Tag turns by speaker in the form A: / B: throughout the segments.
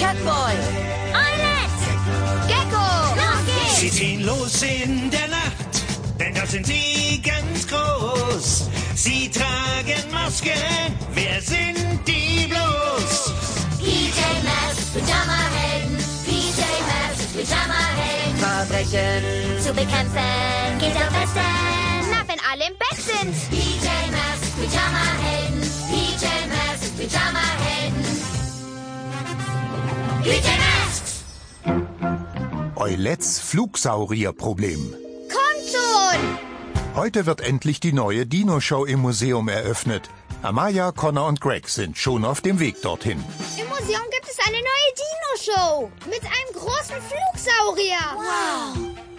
A: Catboy!
B: Eilert! Gecko! Los geht's!
C: Sie ziehen los in der Nacht, denn da sind sie ganz groß. Sie tragen Masken, wer sind die bloß?
B: PJ Masks, Pyjama-Helden, PJ Masks, Pyjama-Helden.
A: Verbrechen!
B: Zu bekämpfen, geht am besten. Na, wenn alle im Bett sind. PJ Masks, Pyjama-Helden, PJ Masks, Pyjama-Helden. PJ Masks!
D: Euletts Flugsaurierproblem.
B: Kommt schon!
D: Heute wird endlich die neue Dino-Show im Museum eröffnet. Amaya, Connor und Greg sind schon auf dem Weg dorthin.
B: Im Museum gibt es eine neue Dino-Show mit einem großen Flugsaurier. Wow!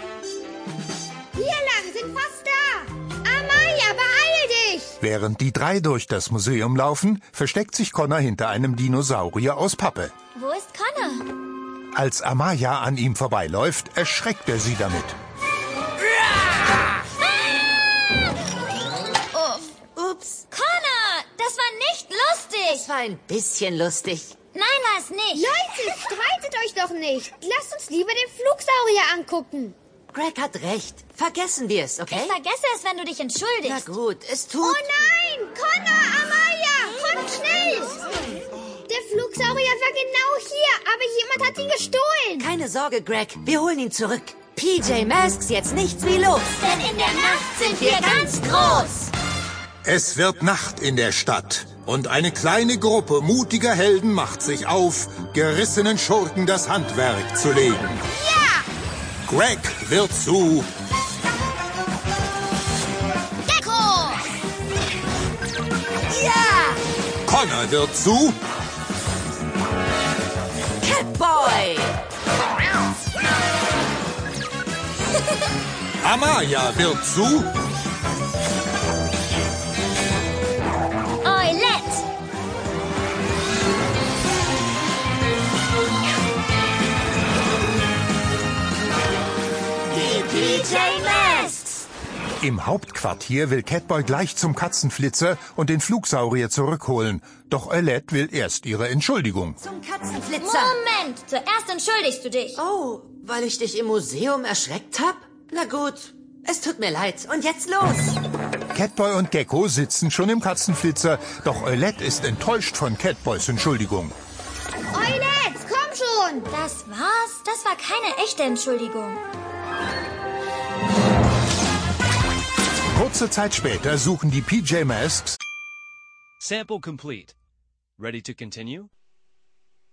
B: Wir lang sind fast da. Amaya, beeil dich!
D: Während die drei durch das Museum laufen, versteckt sich Connor hinter einem Dinosaurier aus Pappe.
B: Wo ist Connor?
D: Als Amaya an ihm vorbeiläuft, erschreckt er sie damit.
A: Ups,
B: Connor, das war nicht lustig.
A: das war ein bisschen lustig.
B: Nein, war es nicht. Leute, streitet euch doch nicht. Lasst uns lieber den Flugsaurier angucken.
A: Greg hat recht. Vergessen wir es, okay?
B: Ich vergesse es, wenn du dich
A: Na
B: entschuldigst.
A: gut, es tut...
B: Oh nein! Connor, Amaya, kommt schnell! Der Flugsaurier war genau hier, aber jemand hat ihn gestohlen.
A: Keine Sorge, Greg. Wir holen ihn zurück. PJ Masks, jetzt nichts wie los.
B: Denn in der Nacht sind wir ganz groß.
D: Es wird Nacht in der Stadt und eine kleine Gruppe mutiger Helden macht sich auf, gerissenen Schurken das Handwerk zu legen.
B: Ja!
D: Greg wird zu
B: Gecko!
A: Ja!
D: Connor wird zu
A: Catboy!
D: Amaya wird zu
B: Eulett!
A: Die
B: PJ Masks!
D: Im Hauptquartier will Catboy gleich zum Katzenflitzer und den Flugsaurier zurückholen. Doch Eulett will erst ihre Entschuldigung.
A: Zum Katzenflitzer.
B: Moment, zuerst entschuldigst du dich.
A: Oh, weil ich dich im Museum erschreckt hab? Na gut, es tut mir leid. Und jetzt los.
D: Catboy und Gecko sitzen schon im Katzenflitzer, doch Eulett ist enttäuscht von Catboys Entschuldigung.
B: Eulett, komm schon! Das war's? Das war keine echte Entschuldigung.
D: Kurze Zeit später suchen die PJ Masks
E: Sample complete. Ready to continue?